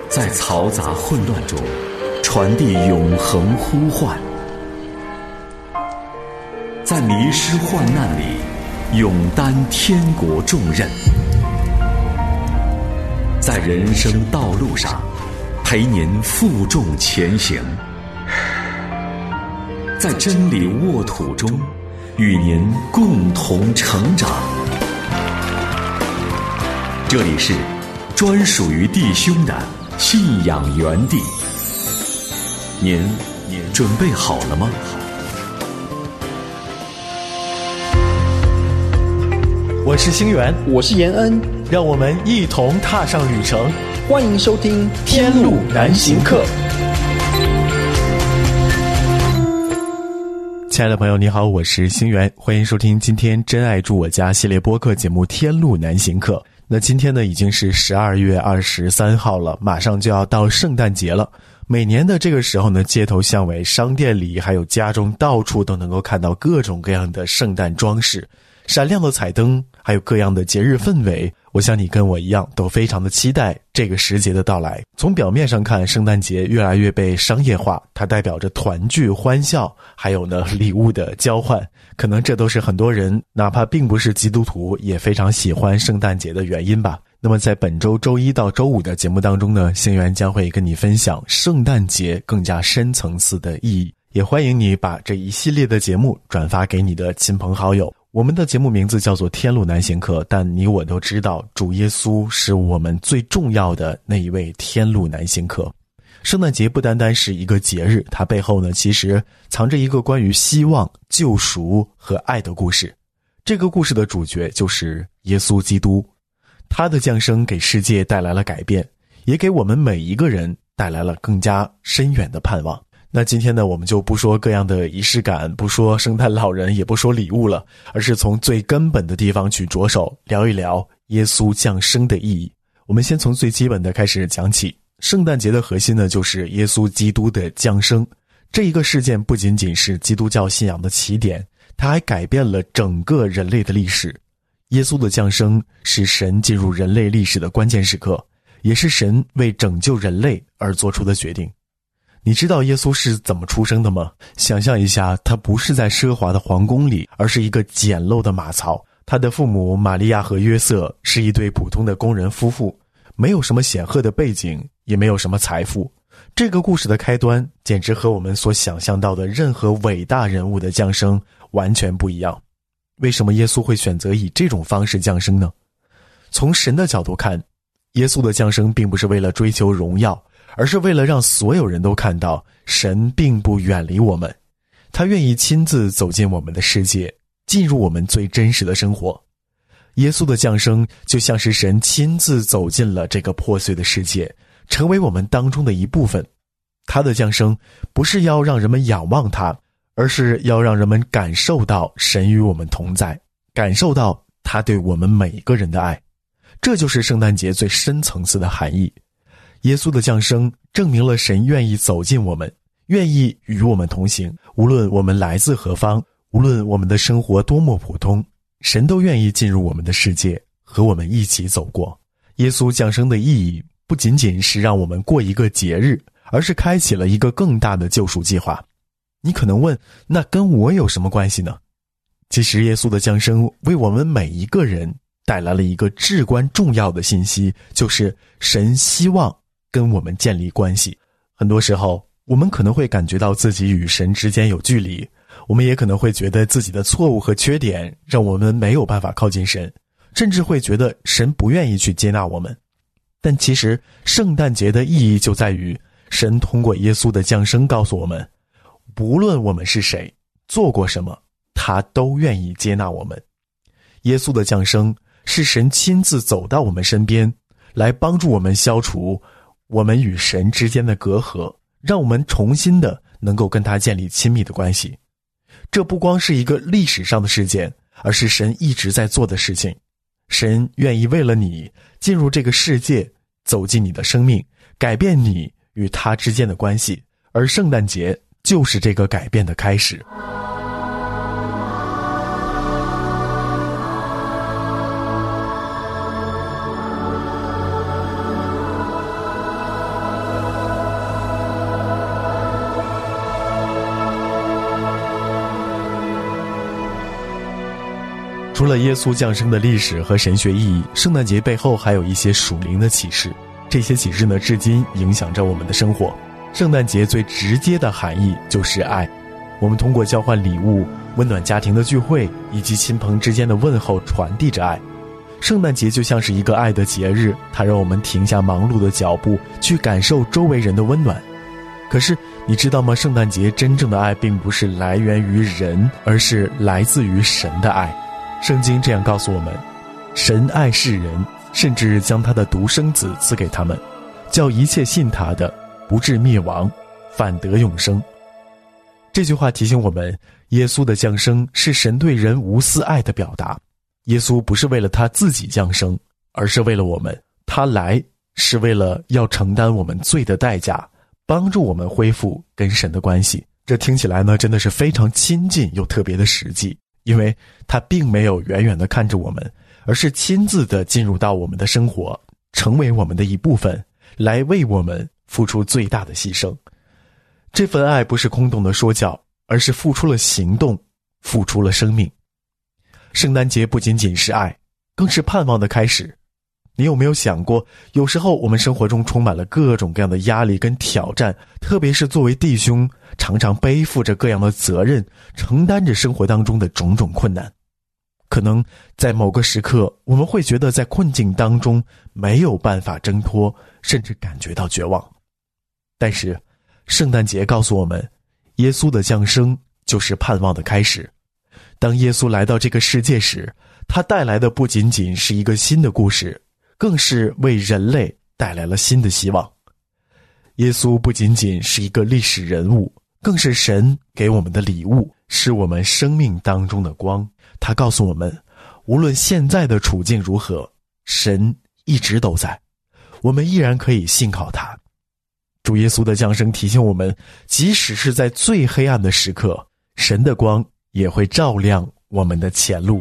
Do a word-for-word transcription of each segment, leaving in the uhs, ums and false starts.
在嘈杂混乱中传递永恒呼唤，在迷失患难里勇担天国重任，在人生道路上陪您负重前行，在真理沃土中与您共同成长。这里是专属于弟兄的信仰园地，您准备好了吗？ 我是星源， 我是延恩， 让我们一同踏上旅程。 欢迎收听《天路难行客》。 亲爱的朋友，你好，我是星源，欢迎收听今天真爱住我家系列播客节目《天路难行客》。那今天呢，已经是十二月二十三号了，马上就要到圣诞节了。每年的这个时候呢，街头巷尾、商店里还有家中，到处都能够看到各种各样的圣诞装饰，闪亮的彩灯，还有各样的节日氛围。我想你跟我一样都非常的期待这个时节的到来。从表面上看，圣诞节越来越被商业化，它代表着团聚欢笑，还有呢礼物的交换，可能这都是很多人哪怕并不是基督徒也非常喜欢圣诞节的原因吧。那么在本周周一到周五的节目当中呢，星源将会跟你分享圣诞节更加深层次的意义，也欢迎你把这一系列的节目转发给你的亲朋好友。我们的节目名字叫做天路难行客，但你我都知道主耶稣是我们最重要的那一位天路难行客。圣诞节不单单是一个节日，它背后呢其实藏着一个关于希望、救赎和爱的故事。这个故事的主角就是耶稣基督，他的降生给世界带来了改变，也给我们每一个人带来了更加深远的盼望。那今天呢，我们就不说各样的仪式感，不说圣诞老人，也不说礼物了，而是从最根本的地方去着手聊一聊耶稣降生的意义。我们先从最基本的开始讲起。圣诞节的核心呢，就是耶稣基督的降生。这一个事件不仅仅是基督教信仰的起点，它还改变了整个人类的历史。耶稣的降生是神进入人类历史的关键时刻，也是神为拯救人类而做出的决定。你知道耶稣是怎么出生的吗？想象一下，他不是在奢华的皇宫里，而是一个简陋的马槽。他的父母玛利亚和约瑟是一对普通的工人夫妇，没有什么显赫的背景，也没有什么财富。这个故事的开端简直和我们所想象到的任何伟大人物的降生完全不一样。为什么耶稣会选择以这种方式降生呢？从神的角度看，耶稣的降生并不是为了追求荣耀，而是为了让所有人都看到神并不远离我们，他愿意亲自走进我们的世界，进入我们最真实的生活。耶稣的降生就像是神亲自走进了这个破碎的世界，成为我们当中的一部分。他的降生不是要让人们仰望他，而是要让人们感受到神与我们同在，感受到他对我们每一个人的爱。这就是圣诞节最深层次的含义。耶稣的降生证明了神愿意走进我们，愿意与我们同行，无论我们来自何方，无论我们的生活多么普通，神都愿意进入我们的世界，和我们一起走过。耶稣降生的意义不仅仅是让我们过一个节日，而是开启了一个更大的救赎计划。你可能问，那跟我有什么关系呢？其实耶稣的降生为我们每一个人带来了一个至关重要的信息，就是神希望跟我们建立关系。很多时候我们可能会感觉到自己与神之间有距离，我们也可能会觉得自己的错误和缺点让我们没有办法靠近神，甚至会觉得神不愿意去接纳我们。但其实圣诞节的意义就在于，神通过耶稣的降生告诉我们，不论我们是谁，做过什么，他都愿意接纳我们。耶稣的降生是神亲自走到我们身边，来帮助我们消除我们与神之间的隔阂，让我们重新的能够跟他建立亲密的关系。这不光是一个历史上的事件，而是神一直在做的事情。神愿意为了你进入这个世界，走进你的生命，改变你与他之间的关系，而圣诞节就是这个改变的开始。 除了耶稣降生的历史和神学意义，圣诞节背后还有一些属灵的启示，这些启示呢，至今影响着我们的生活。圣诞节最直接的含义就是爱，我们通过交换礼物、温暖家庭的聚会以及亲朋之间的问候传递着爱。圣诞节就像是一个爱的节日，它让我们停下忙碌的脚步，去感受周围人的温暖。可是你知道吗？圣诞节真正的爱并不是来源于人，而是来自于神的爱。圣经这样告诉我们，神爱世人，甚至将他的独生子赐给他们，叫一切信他的不至灭亡，反得永生。这句话提醒我们，耶稣的降生是神对人无私爱的表达。耶稣不是为了他自己降生，而是为了我们。他来是为了要承担我们罪的代价，帮助我们恢复跟神的关系。这听起来呢，真的是非常亲近又特别的实际，因为他并没有远远地看着我们，而是亲自地进入到我们的生活，成为我们的一部分，来为我们付出最大的牺牲。这份爱不是空洞的说教，而是付出了行动，付出了生命。圣诞节不仅仅是爱，更是盼望的开始。你有没有想过，有时候我们生活中充满了各种各样的压力跟挑战，特别是作为弟兄，常常背负着各样的责任，承担着生活当中的种种困难。可能在某个时刻，我们会觉得在困境当中没有办法挣脱，甚至感觉到绝望。但是圣诞节告诉我们，耶稣的降生就是盼望的开始。当耶稣来到这个世界时，他带来的不仅仅是一个新的故事，更是为人类带来了新的希望。耶稣不仅仅是一个历史人物，更是神给我们的礼物，是我们生命当中的光。他告诉我们，无论现在的处境如何，神一直都在，我们依然可以信靠他。主耶稣的降生提醒我们，即使是在最黑暗的时刻，神的光也会照亮我们的前路。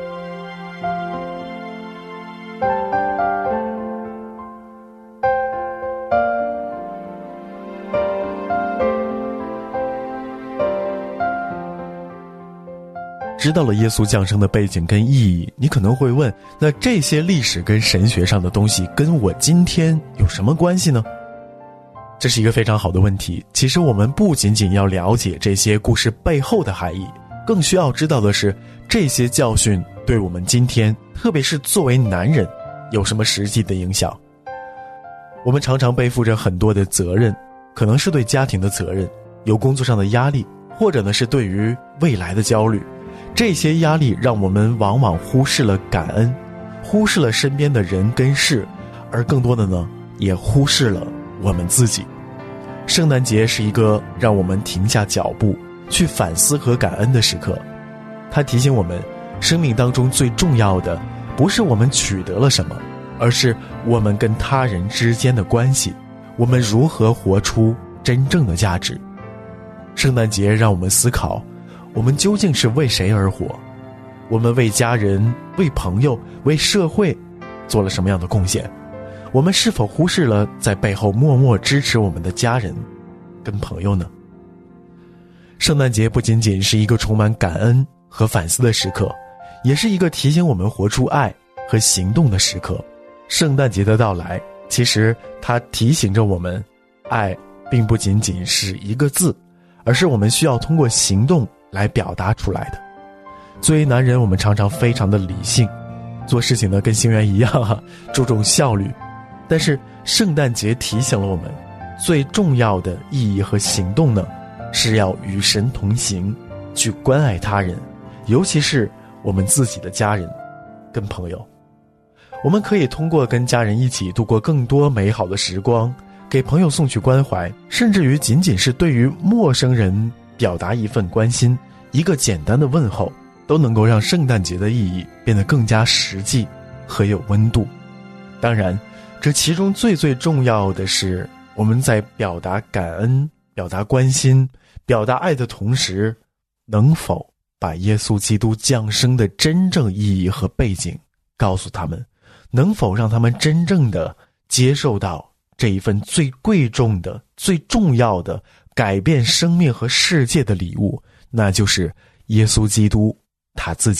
知道了耶稣降生的背景跟意义，你可能会问，那这些历史跟神学上的东西跟我今天有什么关系呢？这是一个非常好的问题。其实我们不仅仅要了解这些故事背后的含义，更需要知道的是，这些教训对我们今天，特别是作为男人，有什么实际的影响。我们常常背负着很多的责任，可能是对家庭的责任，有工作上的压力，或者呢是对于未来的焦虑。这些压力让我们往往忽视了感恩，忽视了身边的人跟事，而更多的呢，也忽视了我们自己。圣诞节是一个让我们停下脚步，去反思和感恩的时刻。它提醒我们，生命当中最重要的，不是我们取得了什么，而是我们跟他人之间的关系，我们如何活出真正的价值。圣诞节让我们思考，我们究竟是为谁而活？我们为家人、为朋友、为社会做了什么样的贡献？我们是否忽视了在背后默默支持我们的家人跟朋友呢？圣诞节不仅仅是一个充满感恩和反思的时刻，也是一个提醒我们活出爱和行动的时刻。圣诞节的到来，其实它提醒着我们，爱并不仅仅是一个字，而是我们需要通过行动来表达出来的。作为男人，我们常常非常的理性，做事情呢跟星源一样哈、啊，注重效率。但是圣诞节提醒了我们，最重要的意义和行动呢，是要与神同行，去关爱他人，尤其是我们自己的家人跟朋友。我们可以通过跟家人一起度过更多美好的时光，给朋友送去关怀，甚至于仅仅是对于陌生人表达一份关心，一个简单的问候，都能够让圣诞节的意义变得更加实际和有温度。当然，这其中最最重要的是，我们在表达感恩、表达关心、表达爱的同时，能否把耶稣基督降生的真正意义和背景告诉他们，能否让他们真正的接受到这一份最贵重的、最重要的改变生命和世界的礼物，那就是耶稣基督他自己。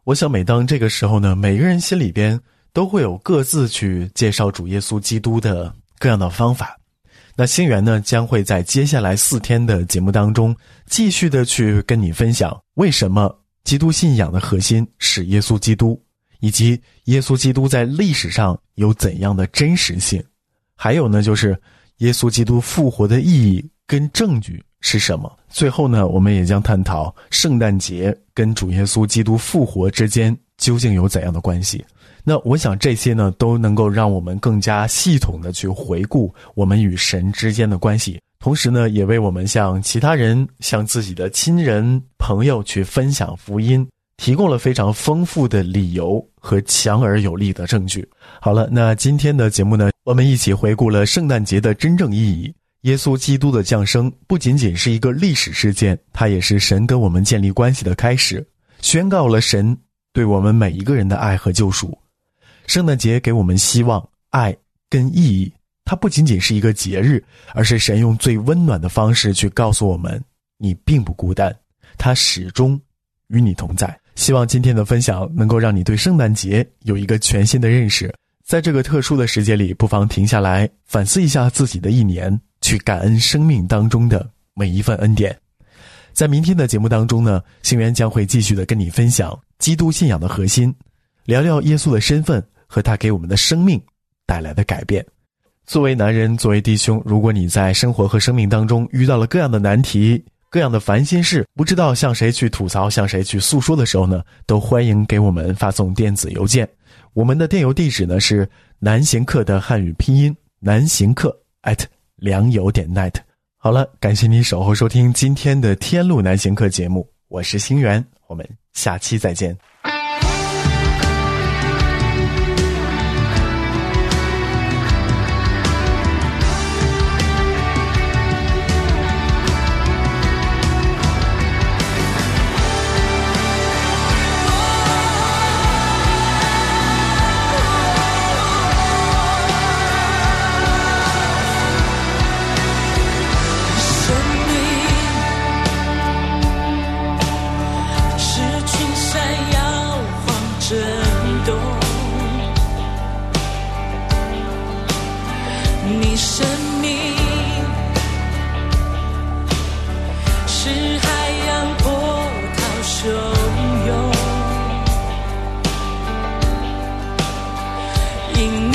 我想每当这个时候呢，每个人心里边都会有各自去介绍主耶稣基督的各样的方法。那星源呢，将会在接下来四天的节目当中继续的去跟你分享为什么基督信仰的核心是耶稣基督，以及耶稣基督在历史上有怎样的真实性，还有呢就是耶稣基督复活的意义跟证据是什么。最后呢，我们也将探讨圣诞节跟主耶稣基督复活之间究竟有怎样的关系。那我想这些呢都能够让我们更加系统的去回顾我们与神之间的关系，同时呢也为我们向其他人，向自己的亲人朋友去分享福音提供了非常丰富的理由和强而有力的证据。好了，那今天的节目呢，我们一起回顾了圣诞节的真正意义。耶稣基督的降生不仅仅是一个历史事件，它也是神跟我们建立关系的开始，宣告了神对我们每一个人的爱和救赎。圣诞节给我们希望、爱跟意义，它不仅仅是一个节日，而是神用最温暖的方式去告诉我们，你并不孤单，他始终与你同在。希望今天的分享能够让你对圣诞节有一个全新的认识。在这个特殊的时节里，不妨停下来反思一下自己的一年，去感恩生命当中的每一份恩典。在明天的节目当中呢，星源将会继续的跟你分享基督信仰的核心，聊聊耶稣的身份和他给我们的生命带来的改变。作为男人，作为弟兄，如果你在生活和生命当中遇到了各样的难题，各样的烦心事，不知道向谁去吐槽，向谁去诉说的时候呢，都欢迎给我们发送电子邮件。我们的电邮地址呢是南行客的汉语拼音南行客 at 良友点 net。 好了，感谢你守候收听今天的天路南行客节目，我是星源，我们下期再见。 你生命是海洋波涛汹涌，因